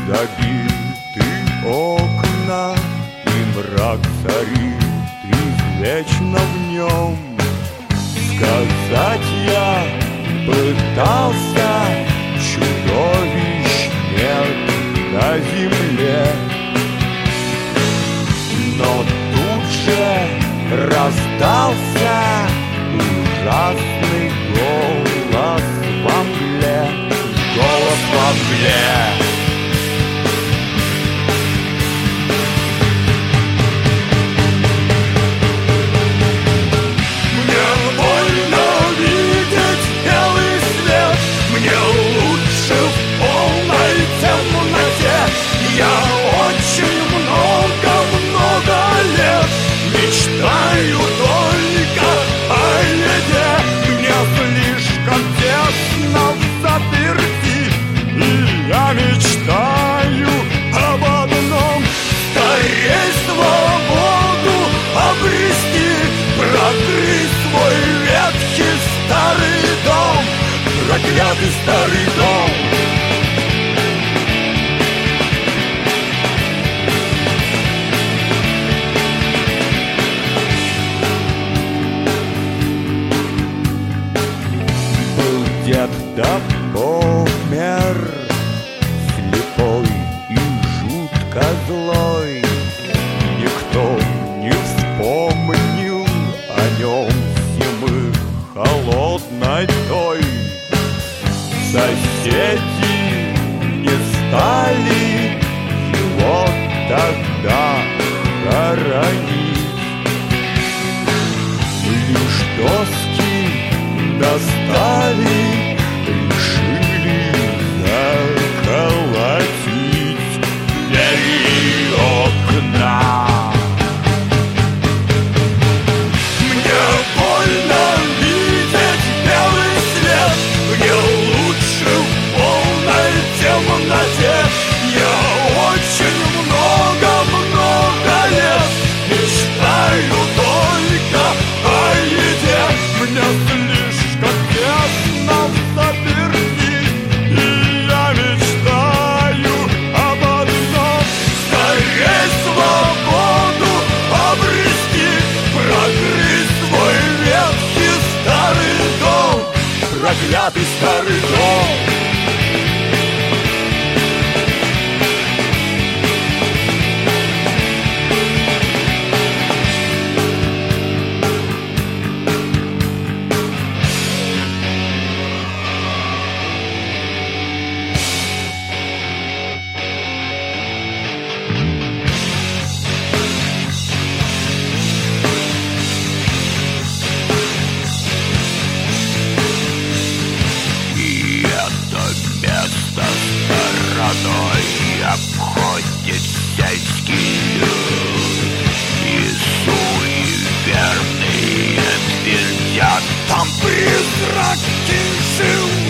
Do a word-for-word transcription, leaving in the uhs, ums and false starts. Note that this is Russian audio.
забиты окна, и мрак царит извечно в нем. Сказать я пытался, чудовищ нет на земле, но тут же раздался ужасный голос во мгле, голос во мгле. Я очень много-много лет мечтаю только о еде. Мне слишком тесно взаперти, и я мечтаю об одном: скорей свободу обрести, прокрыть свой ветхий старый дом, проклятый старый дом. Дед да помер, слепой и жутко злой. Никто не вспомнил о нем зимы холодной той. Соседи не стали его тогда хоронить. Лишь доски достали, решили заколотить двери и окна. Мне больно видеть белый свет, мне лучше в полной темноте. Я очень много-много лет мечтаю только о еде. Мне слишком тесно взаперти, и я мечтаю об одном: скорей свободу обрести, прокрыть свой ветхий старый дом, проклятый старый дом. Обходит сельский люд, и суеверные твердят: там призраки живут.